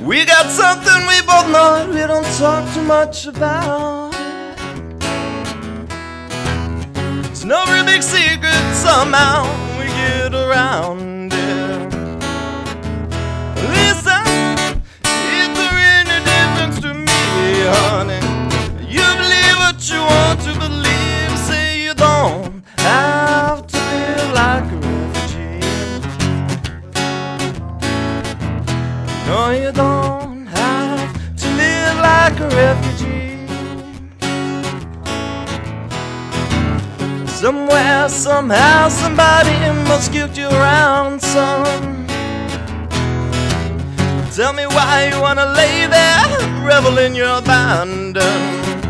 We got something we both know we don't talk too much about. It's no real big secret, somehow we get around it. Listen, it's a really difference to me, honey. You believe what you want to believe, say you don't have to live like a refugee. No, you don't have to live like a refugee. Somewhere, somehow, somebody must guilt you around, son. Tell me why you wanna lay there, revel in your abandon.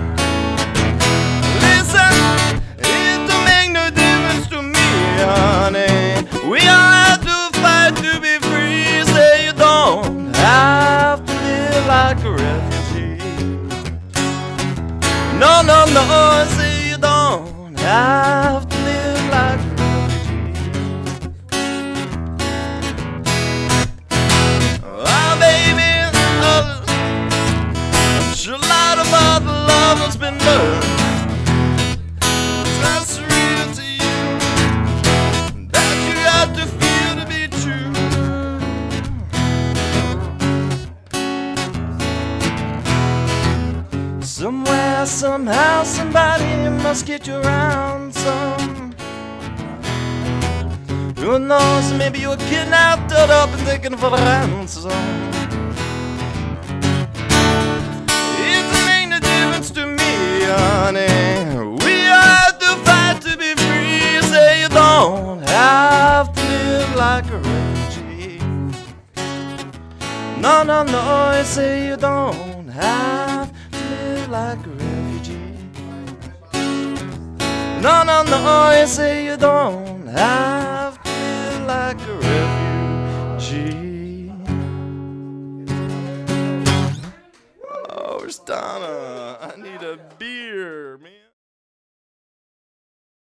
Listen, it don't make no difference to me, honey. We all have to fight to be free. Say you don't have to live like a refugee. No, no, no, say you don't have to live like a refugee. Oh, baby, I'm sure a lot of other love has been learned. That's real to you, that you got to feel to be true. Somewhere, somehow, somebody must get you around some. Who knows, maybe you were kidnapped, dug up and taken for ransom. It don't make no difference to me, honey. We all have to fight to be free. Say you don't have to live like a refugee. No, no, no, you say you don't have to live like a refugee. No, no, no, you say you don't have to live like a refugee. Oh, where's Donna? I need a beat.